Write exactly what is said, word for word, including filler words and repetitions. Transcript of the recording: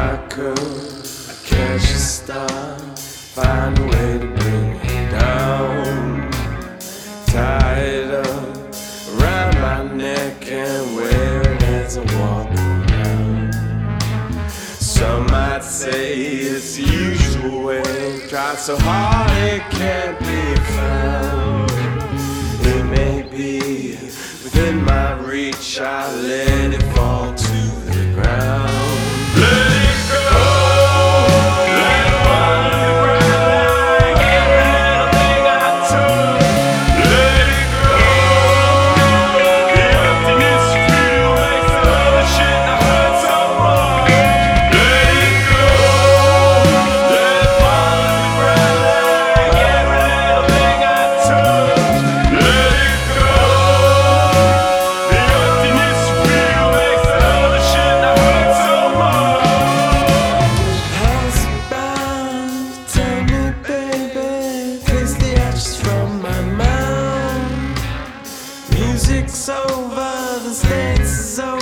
I could, I'd catch a star, find a way to bring it down. Tie it up around my neck and wear it as I walk around. Some might say it's the usual way, try so hard it can't be found. It may be within my reach, I let it fall to the ground. Let it go, let it fall to the ground, like every little thing I took. Let it go, the emptiness you feel makes all the shit that hurt so much. Let it go, let it fall to the ground, like every little thing I took. Let it go, the emptiness you feel makes all the shit that hurt so much. How's it bound? Tell me, baby, kiss the ashes from my mouth. Music's over, the dance is over.